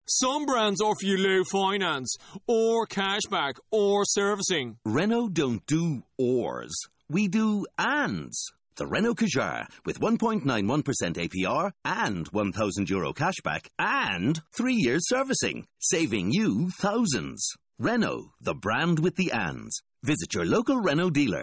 Some brands offer you low finance, or cashback, or servicing. Renault don't do ors. We do ands. The Renault Kadjar with 1.91% APR and €1,000 cashback and 3 years servicing, saving you thousands. Renault, the brand with the ands. Visit your local Renault dealer.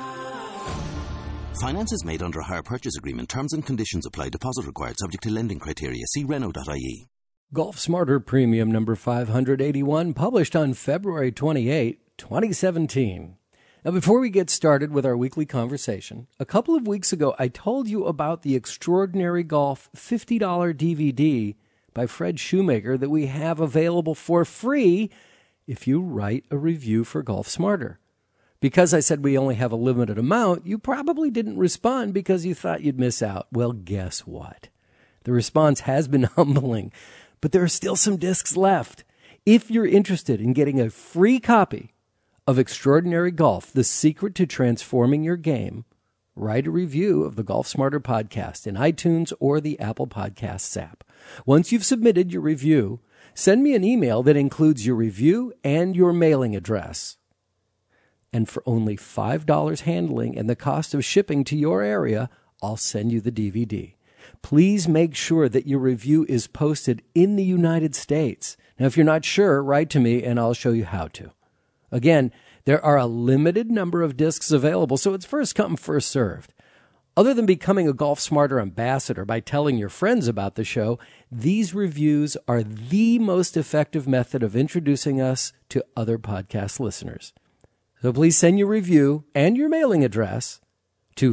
Finance is made under a hire purchase agreement. Terms and conditions apply. Deposit required subject to lending criteria. See Renault.ie. Golf Smarter Premium number 581, published on February 28, 2017. Now, before we get started with our weekly conversation, a couple of weeks ago I told you about the Extraordinary Golf $50 DVD by Fred Shoemaker that we have available for free if you write a review for Golf Smarter. Because I said we only have a limited amount, you probably didn't respond because you thought you'd miss out. Well, guess what? The response has been humbling, but there are still some discs left. If you're interested in getting a free copy of Extraordinary Golf, The Secret to Transforming Your Game, write a review of the Golf Smarter podcast in iTunes or the Apple Podcasts app. Once you've submitted your review, send me an email that includes your review and your mailing address. And for only $5 handling and the cost of shipping to your area, I'll send you the DVD. Please make sure that your review is posted in the United States. Now, if you're not sure, write to me and I'll show you how to. Again, there are a limited number of discs available, so it's first come, first served. Other than becoming a Golf Smarter ambassador by telling your friends about the show, these reviews are the most effective method of introducing us to other podcast listeners. So please send your review and your mailing address to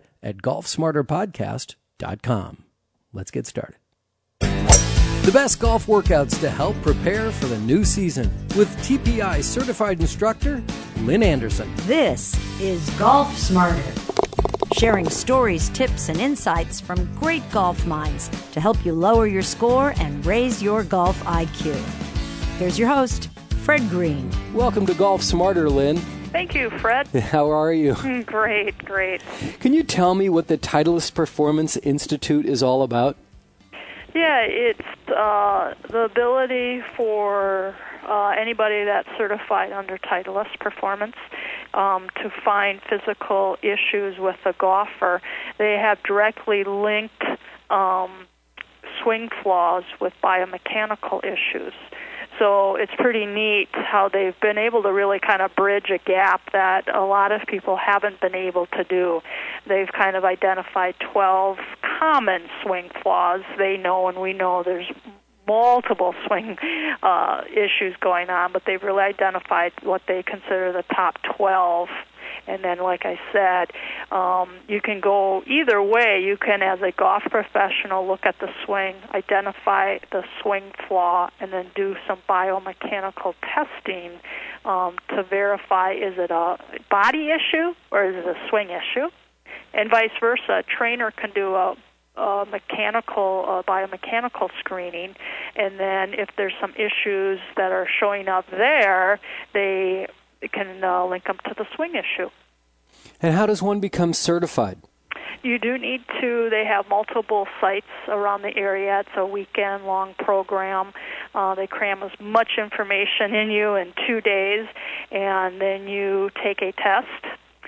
fred@golfsmarterpodcast.com. Let's get started. The best golf workouts to help prepare for the new season with TPI certified instructor Lynn Anderson. This is Golf Smarter, sharing stories, tips, and insights from great golf minds to help you lower your score and raise your golf IQ. Here's your host, Fred Green. Welcome to Golf Smarter, Lynn. Thank you, Fred. How are you? Great. Can you tell me what the Titleist Performance Institute is all about? Yeah, it's the ability for anybody that's certified under Titleist Performance to find physical issues with a golfer. They have directly linked swing flaws with biomechanical issues. So it's pretty neat how they've been able to really kind of bridge a gap that a lot of people haven't been able to do. They've kind of identified 12 common swing flaws. They know, and we know there's multiple swing issues going on, but they've really identified what they consider the top 12. And then, like I said, you can go either way. You can, as a golf professional, look at the swing, identify the swing flaw, and then do some biomechanical testing to verify, is it a body issue or is it a swing issue? And vice versa. A trainer can do a biomechanical screening, and then if there's some issues that are showing up there, they can link them to the swing issue. And how does one become certified? You do need to. They have multiple sites around the area. It's a weekend-long program. They cram as much information in you in 2 days, and then you take a test.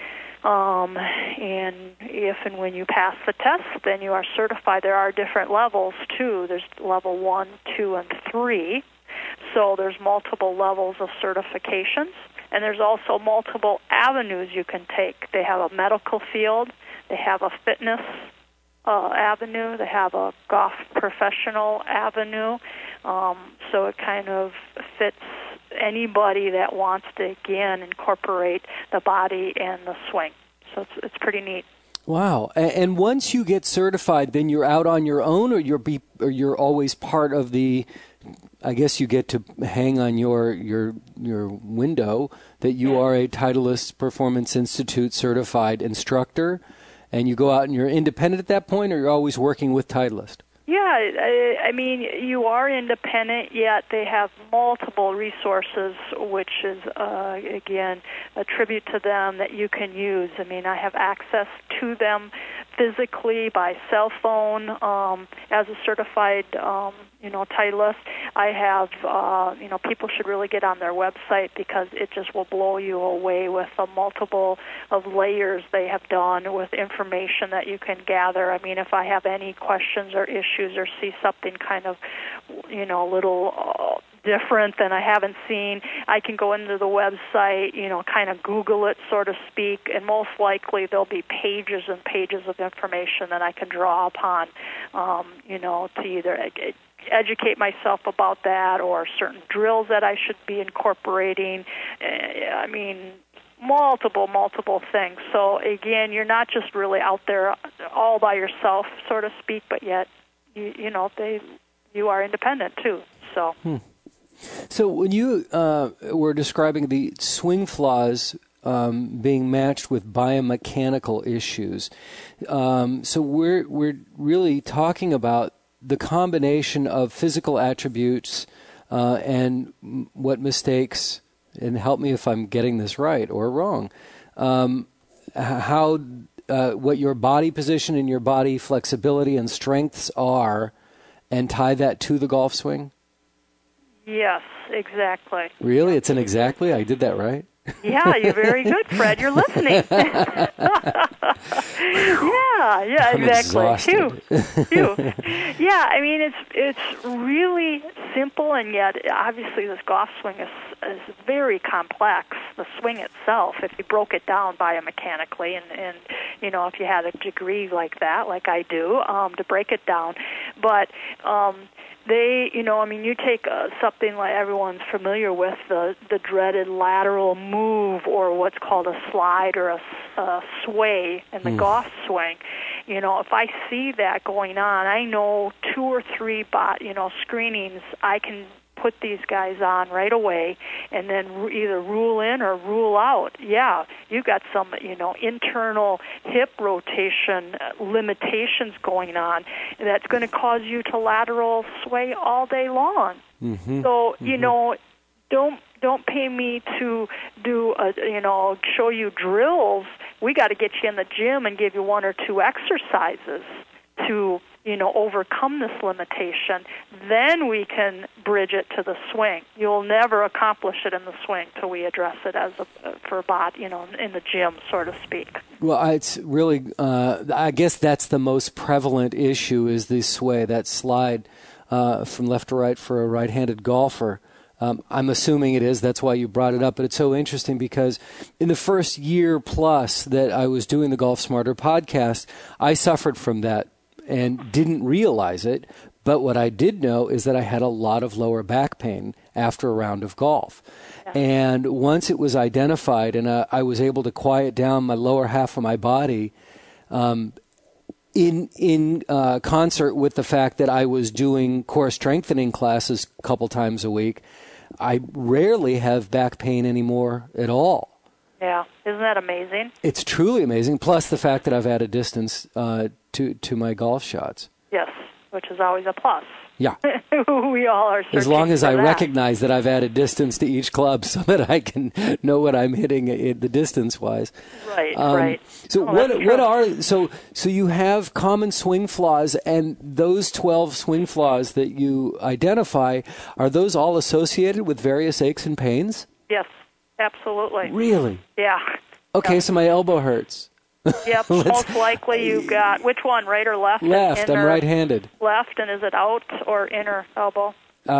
And if and when you pass the test, then you are certified. There are different levels, too. There's level 1, 2, and 3. So there's multiple levels of certifications. And there's also multiple avenues you can take. They have a medical field. They have a fitness avenue. They have a golf professional avenue. So it kind of fits anybody that wants to, again, incorporate the body and the swing. So it's pretty neat. Wow. And once you get certified, then you're out on your own, or you're always part of the, I guess you get to hang on your window that you are a Titleist Performance Institute certified instructor, and you go out and you're independent at that point, or you're always working with Titleist? Yeah, I mean, you are independent, yet they have multiple resources, which is, again, a tribute to them that you can use. I mean, I have access to them physically by cell phone as a certified Titleist. I have, people should really get on their website because it just will blow you away with the multiple of layers they have done with information that you can gather. I mean, if I have any questions or issues or see something kind of, a little different than I haven't seen, I can go into the website, kind of Google it, so to speak, and most likely there'll be pages and pages of information that I can draw upon, to either educate myself about that or certain drills that I should be incorporating. I mean, multiple things. So again, you're not just really out there all by yourself, so to speak, but yet, you are independent too. So. So when you were describing the swing flaws being matched with biomechanical issues, so we're really talking about the combination of physical attributes and what mistakes, and help me if I'm getting this right or wrong, what your body position and your body flexibility and strengths are, and tie that to the golf swing? Yes, exactly. Really? It's an exactly? I did that right? Yeah, you're very good, Fred. You're listening. yeah, I'm exactly. Exhausted. Phew. Yeah, I mean, it's really simple, and yet obviously this golf swing is very complex. The swing itself, if you broke it down biomechanically, and if you had a degree like that, like I do, to break it down, but. You take something like everyone's familiar with, the dreaded lateral move, or what's called a slide or a sway in the golf swing. If I see that going on, I know 2 or 3 screenings I can put these guys on right away, and then either rule in or rule out. Yeah, you've got some, internal hip rotation limitations going on that's going to cause you to lateral sway all day long. Mm-hmm. So, don't pay me to do, show you drills. We got to get you in the gym and give you 1 or 2 exercises to overcome this limitation. Then we can bridge it to the swing. You'll never accomplish it in the swing till we address it as for body, in the gym, so to speak. Well, it's really, I guess that's the most prevalent issue is the sway, that slide from left to right for a right-handed golfer. I'm assuming it is. That's why you brought it up. But it's so interesting because in the first year plus that I was doing the Golf Smarter podcast, I suffered from that and didn't realize it. But what I did know is that I had a lot of lower back pain after a round of golf. Yeah. And once it was identified and I was able to quiet down my lower half of my body in concert with the fact that I was doing core strengthening classes a couple times a week, I rarely have back pain anymore at all. Yeah, isn't that amazing? It's truly amazing, plus the fact that I've added distance to my golf shots. Yes, which is always a plus. Yeah. We all are searching as long as I that. recognize that I've added distance to each club so that I can know what I'm hitting the distance-wise. Right, right. So so you have common swing flaws, and those 12 swing flaws that you identify, are those all associated with various aches and pains? Yes, absolutely. Really? Yeah. Okay, so my elbow hurts. Yep, most likely you've got, which one, right or left? Left, I'm right-handed. Left, and is it out or inner elbow?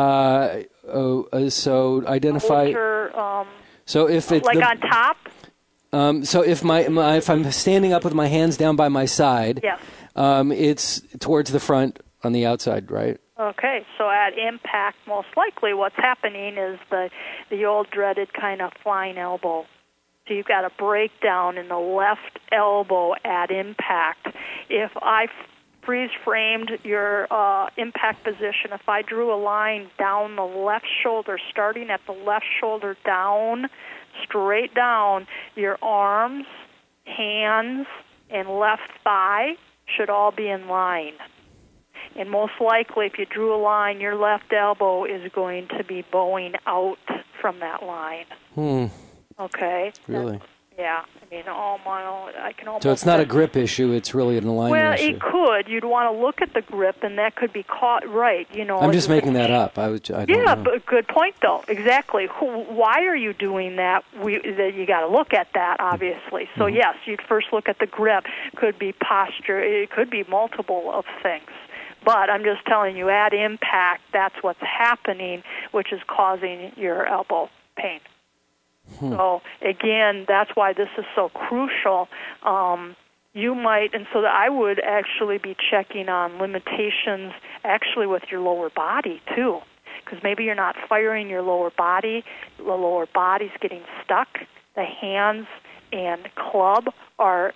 So identify... Ulcer, so if it's... like on top? So if if I'm standing up with my hands down by my side, yes. It's towards the front on the outside, right? Okay, so at impact, most likely what's happening is the old dreaded kind of flying elbow. So you've got a breakdown in the left elbow at impact. If I freeze-framed your impact position, if I drew a line down the left shoulder, starting at the left shoulder down, straight down, your arms, hands, and left thigh should all be in line. And most likely, if you drew a line, your left elbow is going to be bowing out from that line. Okay? Really? Yeah, I mean, I can almost... So it's not a grip issue, it's really an alignment issue. Well, it could. You'd want to look at the grip, and that could be caught right, you know. I'm just making that up. I don't know. But good point, though. Exactly. Why are you doing that? You got to look at that, obviously. So, yes, you'd first look at the grip. Could be posture. It could be multiple of things. But I'm just telling you, at impact, that's what's happening, which is causing your elbow pain. So, again, that's why this is so crucial. You might, and so I would actually be checking on limitations actually with your lower body, too, because maybe you're not firing your lower body. The lower body's getting stuck. The hands and club are,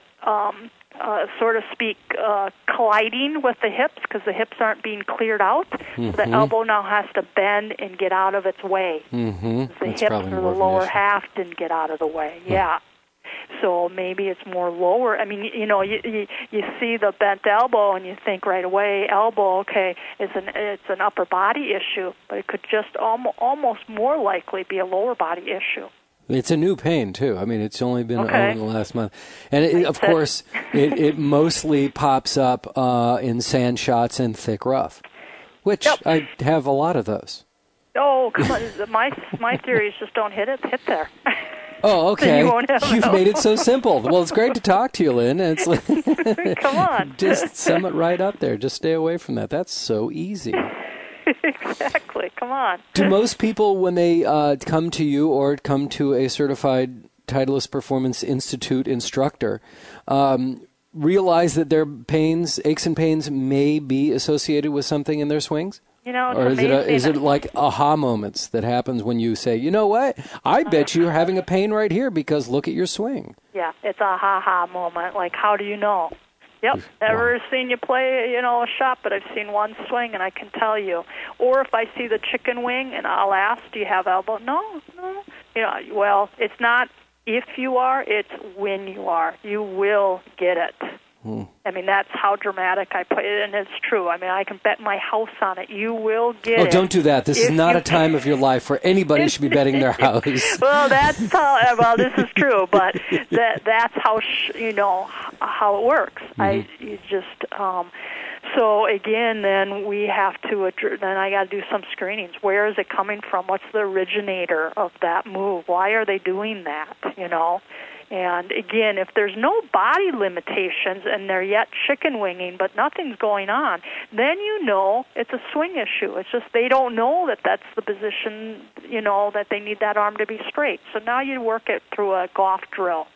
so to speak, colliding with the hips because the hips aren't being cleared out. So the elbow now has to bend and get out of its way. The hips or the lower half didn't get out of the way. Yeah. So maybe it's more lower. I mean, you know, you see the bent elbow and you think right away, elbow, okay, it's an upper body issue, but it could just almost more likely be a lower body issue. It's a new pain, too. I mean, it's only been over the last month. And, of course, it mostly pops up in sand shots and thick rough, which I have a lot of those. Oh, come on. My theory is just don't hit there. Oh, okay. You've made it so simple. Well, it's great to talk to you, Lynn. It's like, come on. Just sum it right up there. Just stay away from that. That's so easy. Exactly. Come on. Do most people, when they come to you or come to a certified Titleist Performance Institute instructor, realize that their aches and pains may be associated with something in their swings? You know, or is it like aha moments that happens when you say, you know what, I bet you're having a pain right here because look at your swing. Yeah, it's a ha-ha moment. Like, how do you know? Yep, never seen you play, you know, a shot, but I've seen one swing, and I can tell you. Or if I see the chicken wing, and I'll ask, do you have elbow? No. You know, well, it's not if you are, it's when you are. You will get it. I mean, that's how dramatic I put it, and it's true. I mean, I can bet my house on it. You will get it. Oh, don't do that. This is not a time of your life where anybody should be betting their house. Well, this is true, but that's how, how it works. So again, then we have to, then I got to do some screenings. Where is it coming from? What's the originator of that move? Why are they doing that, you know? And again, if there's no body limitations and they're yet chicken winging, but nothing's going on, then you know it's a swing issue. It's just they don't know that that's the position, you know, that they need that arm to be straight. So now you work it through a golf drill.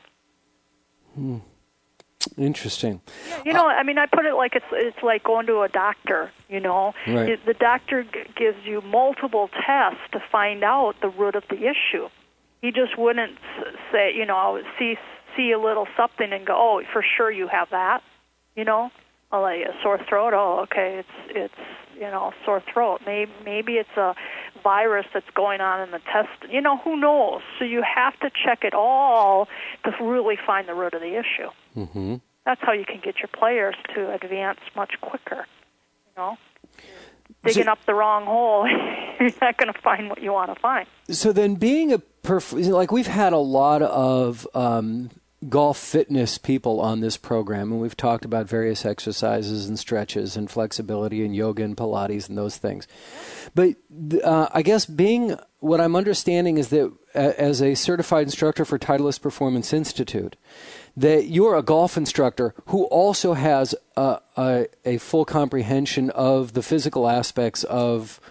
Interesting. You know, I mean, I put it like it's like going to a doctor, you know. Right. The doctor gives you multiple tests to find out the root of the issue. He just wouldn't say, you know, see a little something and go, oh, for sure you have that, you know, like a sore throat. Oh, okay, it's you know, sore throat. Maybe it's a virus that's going on in the test. You know, who knows? So you have to check it all to really find the root of the issue. Mm-hmm. That's how you can get your players to advance much quicker, you know. Digging up the wrong hole, you're not going to find what you want to find. So then being like we've had a lot of golf fitness people on this program, and we've talked about various exercises and stretches and flexibility and yoga and Pilates and those things. But I guess what I'm understanding is that as a certified instructor for Titleist Performance Institute, that you're a golf instructor who also has a full comprehension of the physical aspects of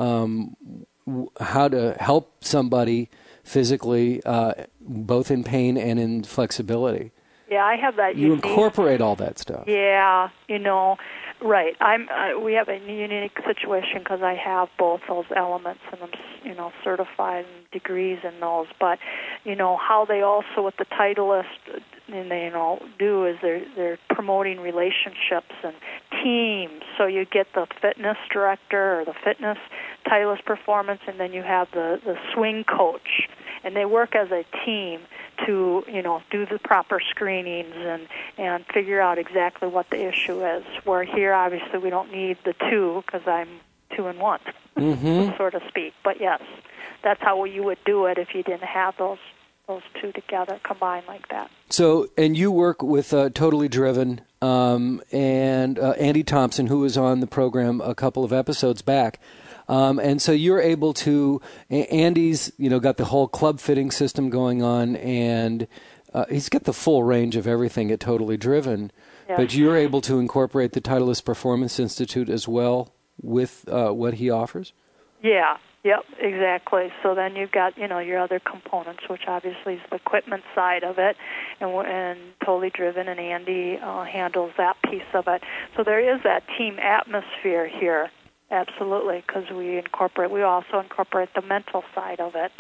how to help somebody physically, both in pain and in flexibility. Yeah, I have that. You incorporate all that stuff. Yeah, you know, right. We have a unique situation because I have both those elements, and I'm, you know, certified in degrees in those. But, you know, how they also with the Titleist, and they, you know, do is they're promoting relationships and teams. So you get the fitness director or the fitness Titleist performance, and then you have the swing coach, and they work as a team to, you know, do the proper screenings and figure out exactly what the issue is. Where here, obviously, we don't need the two because I'm 2 in 1, so to speak. But yes, that's how you would do it if you didn't have those those two together, combined like that. So, and you work with Totally Driven and Andy Thompson, who was on the program a couple of episodes back. And so you're able to, Andy's, got the whole club fitting system going on, and he's got the full range of everything at Totally Driven. Yes. But you're able to incorporate the Titleist Performance Institute as well with what he offers? Yeah. Yep, exactly. So then you've got, your other components, which obviously is the equipment side of it, and Totally Driven, and Andy handles that piece of it. So there is that team atmosphere here, absolutely, because we also incorporate the mental side of it.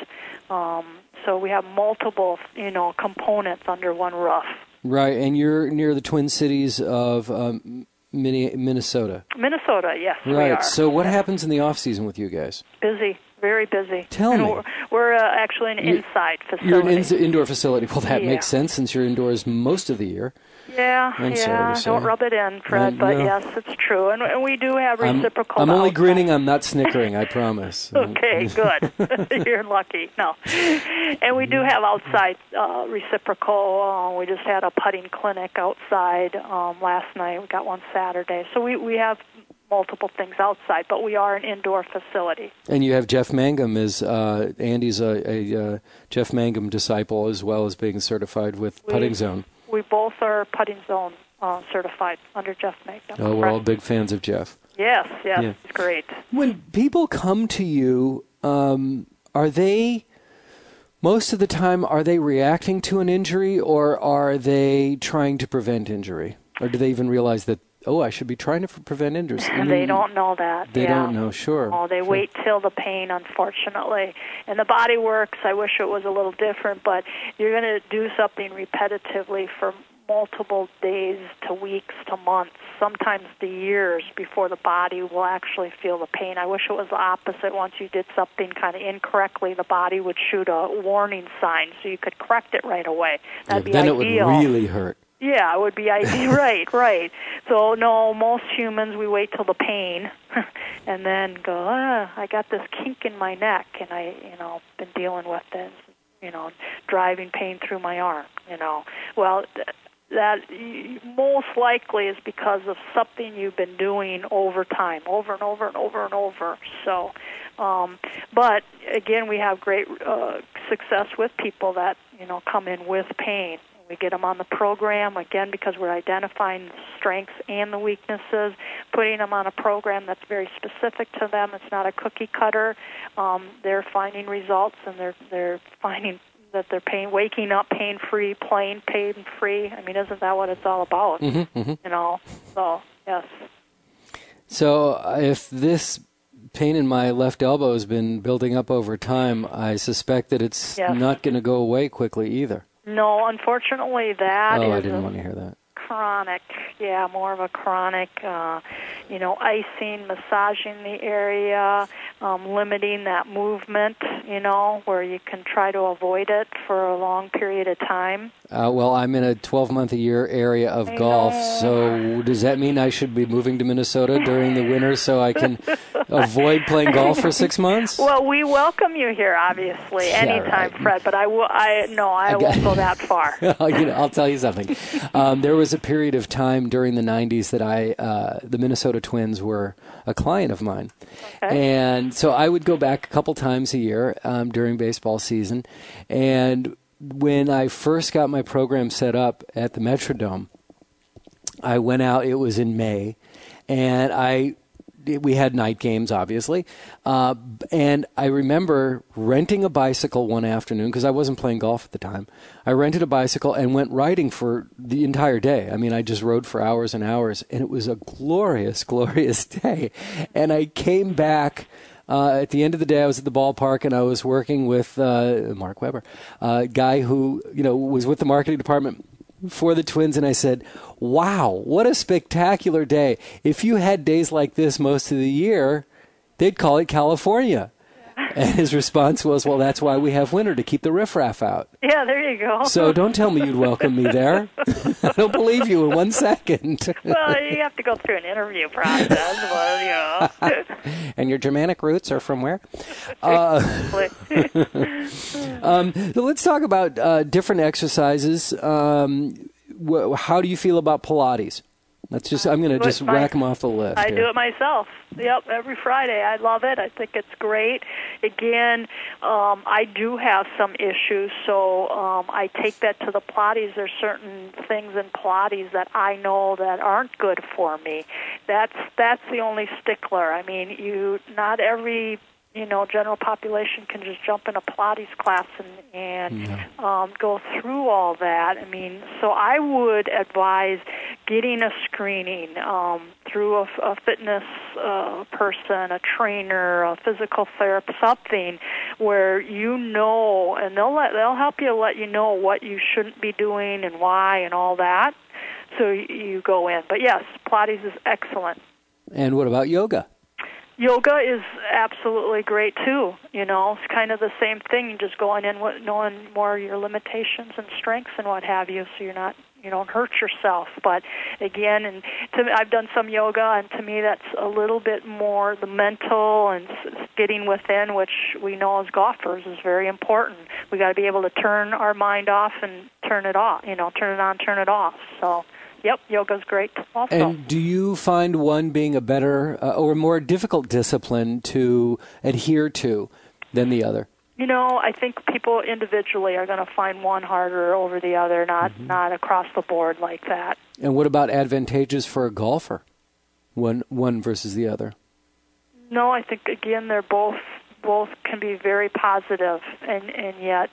So we have multiple, components under one roof. Right, and you're near the Twin Cities of Minnesota. Minnesota, yes, right. We are. So what happens in the off season with you guys? Busy, very busy. Tell me. We're actually an inside facility. You're an indoor facility. Well, that makes sense since you're indoors most of the year. Yeah, don't rub it in, Fred, but yes, it's true. And we do have reciprocal. I'm only grinning, I'm not snickering, I promise. Okay, good. You're lucky. No. And we do have outside reciprocal. We just had a putting clinic outside last night. We got one Saturday. So we have multiple things outside, but we are an indoor facility. And you have Jeff Mangum. Andy's a Jeff Mangum disciple, as well as being certified with Putting Zone. We both are Putting Zone certified under Jeff Mangum. Oh, we're all big fans of Jeff. Yes, yeah. It's great. When people come to you, are they, most of the time, are they reacting to an injury, or are they trying to prevent injury? Or do they even realize that, I should be trying to prevent injuries? They don't know that. They don't know, sure. Oh, they wait till the pain, unfortunately. And the body works. I wish it was a little different, but you're going to do something repetitively for multiple days to weeks to months, sometimes to years before the body will actually feel the pain. I wish it was the opposite. Once you did something kind of incorrectly, the body would shoot a warning sign so you could correct it right away. That'd be then ideal. It would really hurt. Yeah, it would be ideal. Right. So, no, most humans, we wait till the pain and then go, I got this kink in my neck, and I, been dealing with this, driving pain through my arm, Well, that most likely is because of something you've been doing over time, over and over and over and over. So, but, again, we have great success with people that, come in with pain. We get them on the program, again, because we're identifying the strengths and the weaknesses, putting them on a program that's very specific to them. It's not a cookie cutter. They're finding results, and they're finding that they're waking up pain-free, playing pain-free. I mean, isn't that what it's all about? Mm-hmm. So, yes. So if this pain in my left elbow has been building up over time, I suspect that it's not going to go away quickly either. No, unfortunately, that is I didn't want to hear that. Chronic, more of a chronic, icing, massaging the area, limiting that movement, where you can try to avoid it for a long period of time. Well, I'm in a 12-month-a-year area of golf, so does that mean I should be moving to Minnesota during the winter so I can avoid playing golf for 6 months? Well, we welcome you here, obviously, anytime, right. Fred, but I won't go that far. I'll tell you something. There was a period of time during the 90s that the Minnesota Twins were a client of mine. Okay. And so I would go back a couple times a year during baseball season. And when I first got my program set up at the Metrodome, I went out, it was in May, and we had night games, obviously, and I remember renting a bicycle one afternoon because I wasn't playing golf at the time. I rented a bicycle and went riding for the entire day. I mean, I just rode for hours and hours, and it was a glorious, glorious day. And I came back at the end of the day. I was at the ballpark, and I was working with Mark Weber, a guy who was with the marketing department for the Twins, and I said, wow, what a spectacular day. If you had days like this most of the year, they'd call it California. And his response was, well, that's why we have winter, to keep the riffraff out. Yeah, there you go. So don't tell me you'd welcome me there. I don't believe you in 1 second. Well, you have to go through an interview process. Well, And your Germanic roots are from where? So let's talk about different exercises. How do you feel about Pilates? I'm going to just rack them off the list. I do it myself. Yep, every Friday. I love it. I think it's great. Again, I do have some issues, so I take that to the Pilates. There's certain things in Pilates that I know that aren't good for me. That's the only stickler. I mean, not every general population can just jump in a Pilates class and go through all that. I mean, so I would advise getting a screening through a fitness person, a trainer, a physical therapist, something where and they'll help you, let you know what you shouldn't be doing and why and all that. So you go in. But yes, Pilates is excellent. And what about yoga? Yoga is absolutely great too. It's kind of the same thing. You're just going in knowing more your limitations and strengths and what have you, so you don't hurt yourself. But again, I've done some yoga, and to me that's a little bit more the mental and getting within, which we know as golfers is very important. We got to be able to turn our mind off and turn it off. Turn it on, turn it off. So. Yep, yoga's great also. And do you find one being a better or more difficult discipline to adhere to than the other? I think people individually are going to find one harder over the other, not across the board like that. And what about advantages for a golfer, one versus the other? No, I think, again, they're both can be very positive, and yet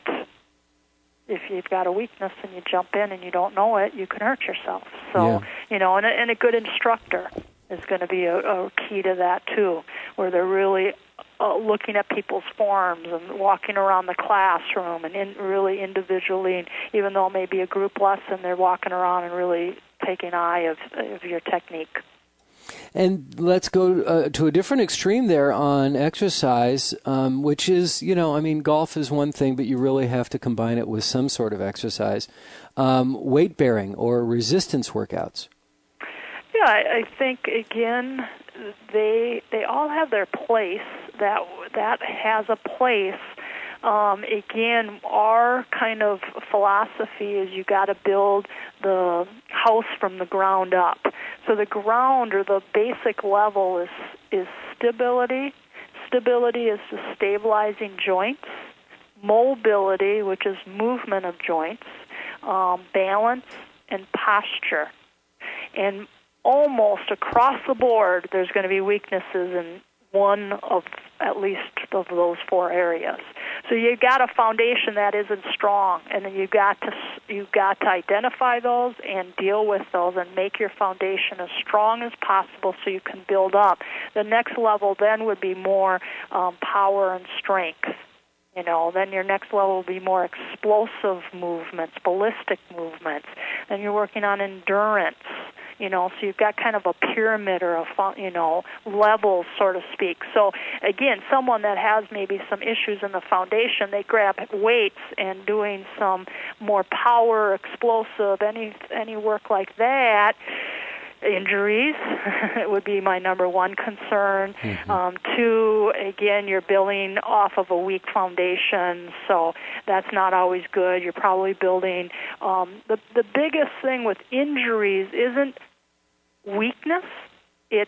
if you've got a weakness and you jump in and you don't know it, you can hurt yourself. So, and a good instructor is going to be a key to that too, where they're really looking at people's forms and walking around the classroom and really individually, and even though it may be a group lesson, they're walking around and really taking eye of your technique. And let's go to a different extreme there on exercise, which is, golf is one thing, but you really have to combine it with some sort of exercise. Weight bearing or resistance workouts. Yeah, I think, again, they all have their place. That has a place. Again, our kind of philosophy is you got to build the house from the ground up. So the ground or the basic level is stability. Stability is the stabilizing joints. Mobility, which is movement of joints. Balance and posture. And almost across the board, there's going to be weaknesses in one of at least of those four areas. So you've got a foundation that isn't strong, and then you've got to identify those and deal with those and make your foundation as strong as possible so you can build up. The next level then would be more power and strength. Then your next level will be more explosive movements, ballistic movements. Then you're working on endurance. So you've got kind of a pyramid or levels, so to speak. So again, someone that has maybe some issues in the foundation, they grab weights and doing some more power, explosive, any work like that. Injuries would be my number one concern. Mm-hmm. Two, again, you're building off of a weak foundation, so that's not always good. You're probably building. The biggest thing with injuries isn't weakness, it's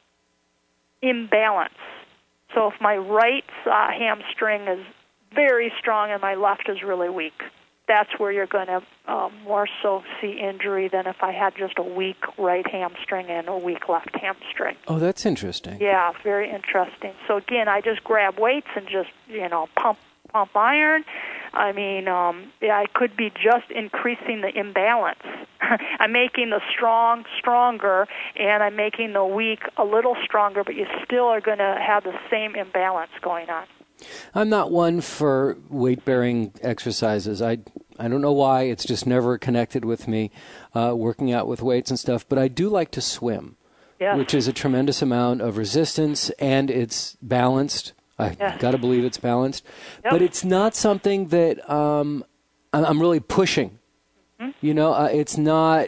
imbalance. So if my right hamstring is very strong and my left is really weak, that's where you're going to more so see injury than if I had just a weak right hamstring and a weak left hamstring. Oh, that's interesting. Yeah, very interesting. So again, I just grab weights and just, pump iron. I mean, I could be just increasing the imbalance. I'm making the strong stronger, and I'm making the weak a little stronger, but you still are going to have the same imbalance going on. I'm not one for weight-bearing exercises. I don't know why. It's just never connected with me, working out with weights and stuff. But I do like to swim, yes, which is a tremendous amount of resistance, and it's balanced. I got to believe it's balanced. Yep. But it's not something that I'm really pushing. It's not,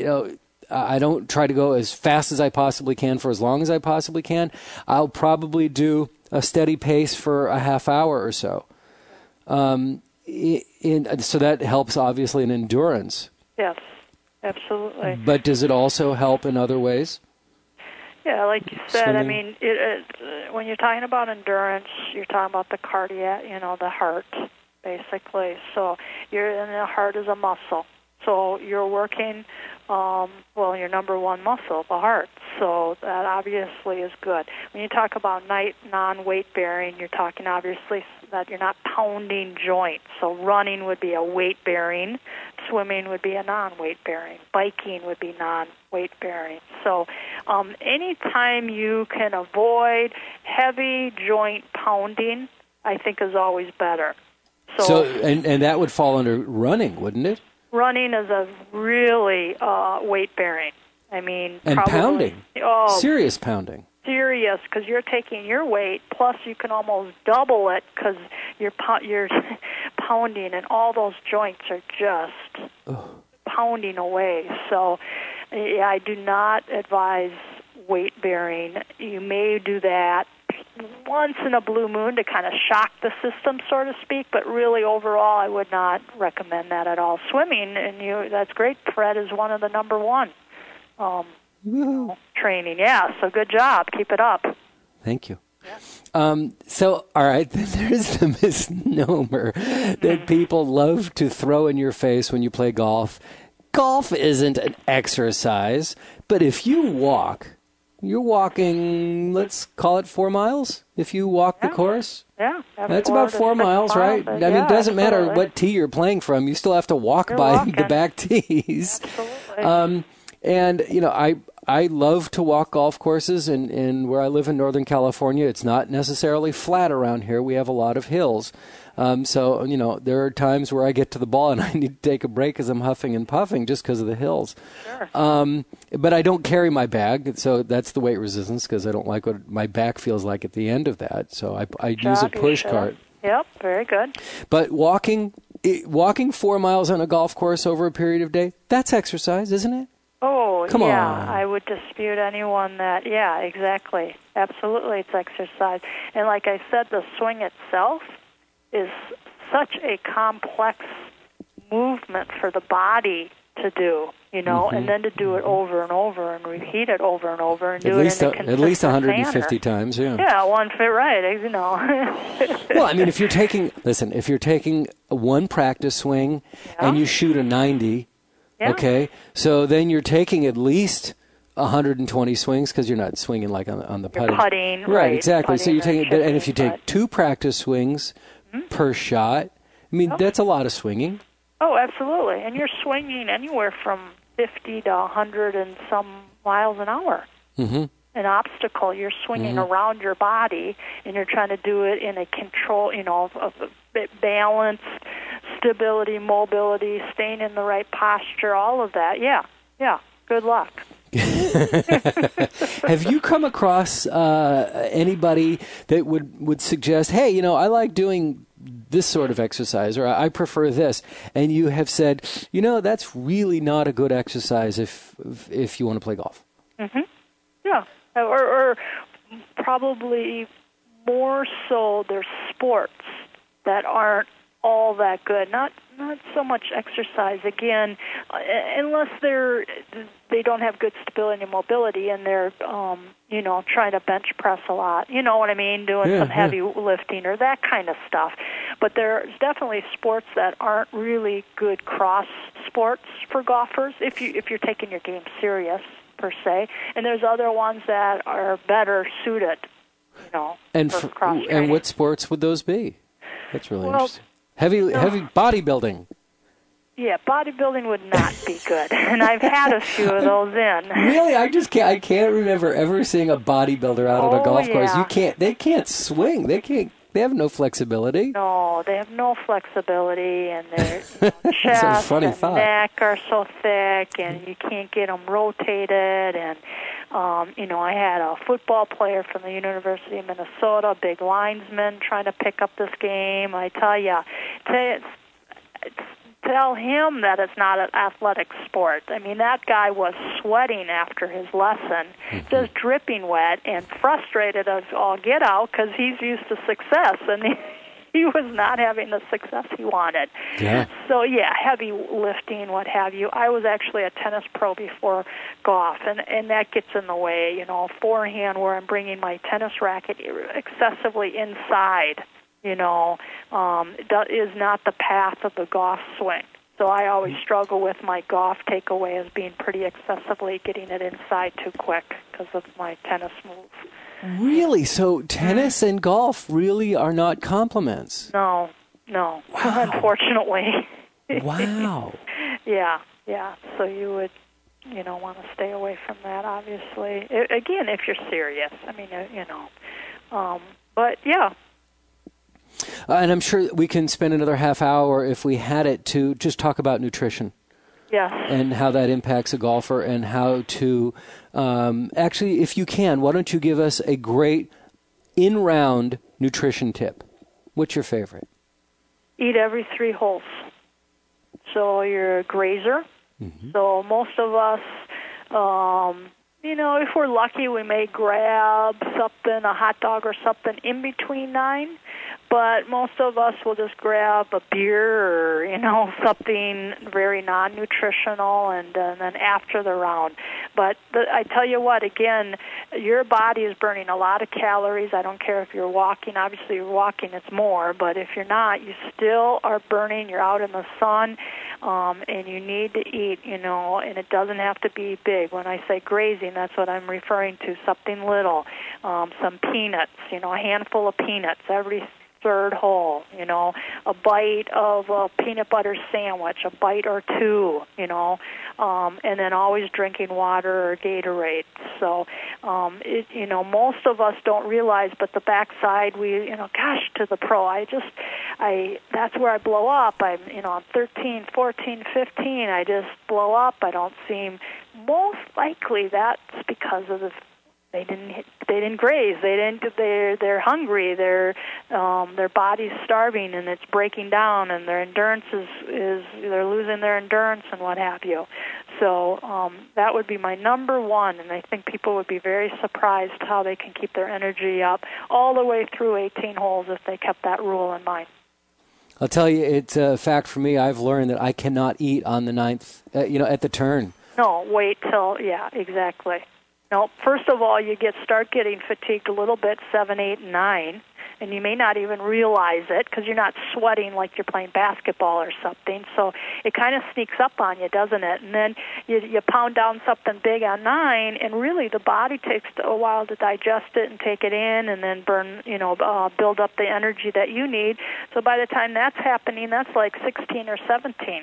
I don't try to go as fast as I possibly can for as long as I possibly can. I'll probably do a steady pace for a half hour or so. So that helps, obviously, in endurance. Yes, absolutely. But does it also help in other ways? Yeah, like you said, Swimming. I mean, when you're talking about endurance, you're talking about the cardiac, the heart, basically. So and the heart is a muscle. So you're working, your number one muscle, the heart. So that obviously is good. When you talk about non-weight bearing, you're talking obviously that you're not pounding joints. So running would be a weight bearing, swimming would be a non-weight bearing, biking would be non-weight bearing. So anytime you can avoid heavy joint pounding, I think is always better. So and that would fall under running, wouldn't it? Running is a really weight-bearing. I mean, and probably, pounding. Oh, serious pounding. Serious, because you're taking your weight, plus you can almost double it because you're pounding, and all those joints are just pounding away. So, yeah, I do not advise weight-bearing. You may do that once in a blue moon to kind of shock the system, so to speak, but really overall I would not recommend that at all. Swimming, and that's great. Fred is one of the number one training. Yeah, so good job. Keep it up. Thank you. Yeah. So, all right, there's the misnomer that people love to throw in your face when you play golf. Golf isn't an exercise, but if you walk, you're walking, let's call it 4 miles, if you walk the course. Yeah. That's about 4 miles, right? I mean, it doesn't matter what tee you're playing from. You still have to walk the back tees. Absolutely. And, I love to walk golf courses, and where I live in Northern California, it's not necessarily flat around here. We have a lot of hills. So, there are times where I get to the ball and I need to take a break because I'm huffing and puffing just because of the hills. Sure. But I don't carry my bag, so that's the weight resistance because I don't like what my back feels like at the end of that. So I use a push cart. Yep, very good. But walking 4 miles on a golf course over a period of day, that's exercise, isn't it? Oh, Come on. I would dispute anyone that, exactly. Absolutely, it's exercise. And like I said, the swing itself is such a complex movement for the body to do, and then to do it over and over and repeat it over and over and do it in a consistent at least 150 manner. Times, yeah. Yeah, one fit right, Well, I mean, if you're taking one practice swing and you shoot a 90, okay, so then you're taking at least 120 swings because you're not swinging like on the putting. Putting, right? Exactly. So you're taking, and if you take but 2 practice swings per shot, I mean, that's a lot of swinging. Oh, absolutely. And you're swinging anywhere from 50 to 100 and some miles an hour. Mm-hmm. An obstacle, you're swinging around your body, and you're trying to do it in a control, of balance, stability, mobility, staying in the right posture, all of that. Yeah. Good luck. Have you come across anybody that would suggest, hey, I like doing this sort of exercise, or I prefer this, and you have said, that's really not a good exercise if you want to play golf? Mm-hmm. Yeah, or probably more so there's sports that aren't all that good. Not so much exercise, again, unless they don't have good stability and mobility, and they're trying to bench press a lot. You know what I mean? Doing some heavy lifting or that kind of stuff. But there's definitely sports that aren't really good cross sports for golfers if you're taking your game serious per se. And there's other ones that are better suited, for cross training. And what sports would those be? That's really interesting. Heavy bodybuilding. Yeah, bodybuilding would not be good, and I've had a few of those in. Really, I can't remember ever seeing a bodybuilder out on a golf course. They can't swing. They can't They have no flexibility. No, they have no flexibility, and their chest and neck are so thick, and you can't get them rotated. And I had a football player from the University of Minnesota, big linesman, trying to pick up this game. I tell you, tell him that it's not an athletic sport. I mean, that guy was sweating after his lesson, just dripping wet and frustrated as all get out because he's used to success, and he was not having the success he wanted. Yeah. So, heavy lifting, what have you. I was actually a tennis pro before golf, and that gets in the way. Forehand, where I'm bringing my tennis racket excessively inside, is not the path of the golf swing. So I always struggle with my golf takeaway as being pretty excessively getting it inside too quick because of my tennis move. Really? So tennis and golf really are not complements? No, wow. Unfortunately. Wow. Yeah. So you would, want to stay away from that, obviously. Again, if you're serious. I mean, but yeah. And I'm sure we can spend another half hour, if we had it, to just talk about nutrition. Yes. And how that impacts a golfer, and how to actually, if you can, why don't you give us a great in-round nutrition tip? What's your favorite? Eat every 3 holes. So you're a grazer. Mm-hmm. So most of us, if we're lucky, we may grab something, a hot dog or something in between 9. But most of us will just grab a beer or, something very non-nutritional and then after the round. But I tell you what, again, your body is burning a lot of calories. I don't care if you're walking. Obviously, you're walking, it's more. But if you're not, you still are burning. You're out in the sun, and you need to eat, and it doesn't have to be big. When I say grazing, that's what I'm referring to, something little, some peanuts, a handful of peanuts every 3rd hole, a bite of a peanut butter sandwich, a bite or 2, and then always drinking water or Gatorade. So, most of us don't realize, but the backside, to the pro, that's where I blow up. I'm 13, 14, 15, I just blow up. I don't seem, most likely that's because of they didn't graze. They're hungry. Their body's starving and it's breaking down, and their endurance is they're losing their endurance and what have you. So that would be my number one, and I think people would be very surprised how they can keep their energy up all the way through 18 holes if they kept that rule in mind. I'll tell you, it's a fact for me. I've learned that I cannot eat on the 9th, at the turn. No, wait till, exactly. No, first of all, you start getting fatigued a little bit, 7, 8, and 9, and you may not even realize it because you're not sweating like you're playing basketball or something. So it kind of sneaks up on you, doesn't it? And then you pound down something big on 9, and really the body takes a while to digest it and take it in, and then build up the energy that you need. So by the time that's happening, that's like 16 or 17.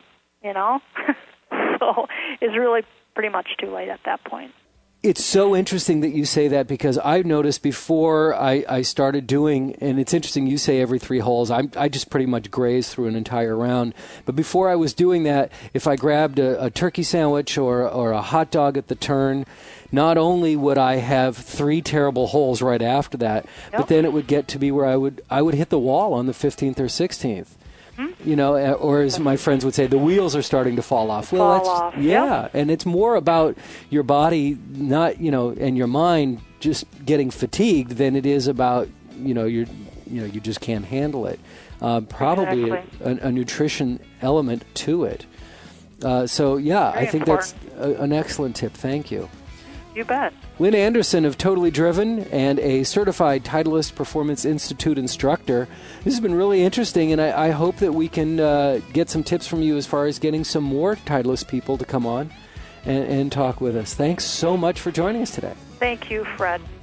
So it's really pretty much too late at that point. It's so interesting that you say that, because I've noticed before I started doing, and it's interesting you say every 3 holes, I just pretty much graze through an entire round. But before I was doing that, if I grabbed a turkey sandwich or a hot dog at the turn, not only would I have 3 terrible holes right after that, but then it would get to be where I would hit the wall on the 15th or 16th. Or as my friends would say, the wheels are starting to fall off. And it's more about your body not, and your mind just getting fatigued than it is about, you just can't handle it. Probably exactly. a nutrition element to it. I think important. that's an excellent tip. Thank you. You bet. Lynn Anderson of Totally Driven and a certified Titleist Performance Institute instructor. This has been really interesting, and I hope that we can get some tips from you as far as getting some more Titleist people to come on and talk with us. Thanks so much for joining us today. Thank you, Fred.